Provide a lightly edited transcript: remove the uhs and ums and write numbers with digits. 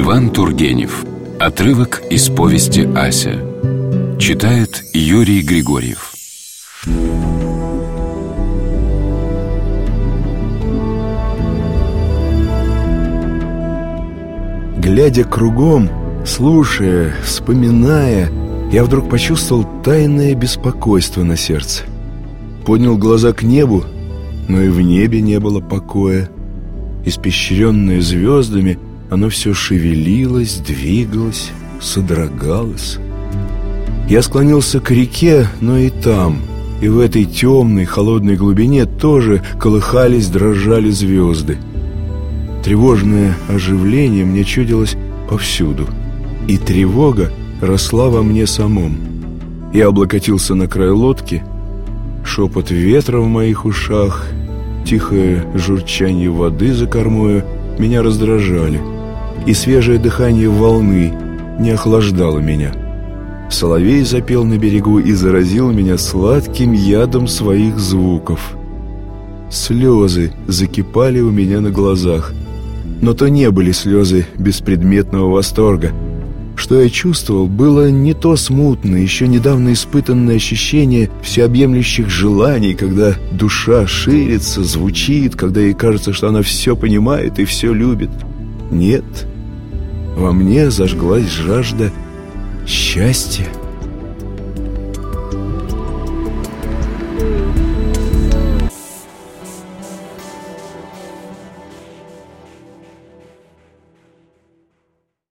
Иван Тургенев. Отрывок из повести «Ася». Читает Юрий Григорьев. Глядя кругом, слушая, вспоминая, я вдруг почувствовал тайное беспокойство на сердце. Поднял глаза к небу, но и в небе не было покоя. Испещренное звездами, оно все шевелилось, двигалось, содрогалось. Я склонился к реке, но и там, и в этой темной, холодной глубине тоже колыхались, дрожали звезды. Тревожное оживление мне чудилось повсюду, и тревога росла во мне самом. Я облокотился на край лодки, шепот ветра в моих ушах, тихое журчание воды за кормою меня раздражали, и свежее дыхание волны не охлаждало меня. Соловей запел на берегу и заразил меня сладким ядом своих звуков. Слезы закипали у меня на глазах, но то не были слезы беспредметного восторга. Что я чувствовал, было не то смутное, еще недавно испытанное ощущение всеобъемлющих желаний, когда душа ширится, звучит, когда ей кажется, что она все понимает и все любит. Нет, во мне зажглась жажда счастья.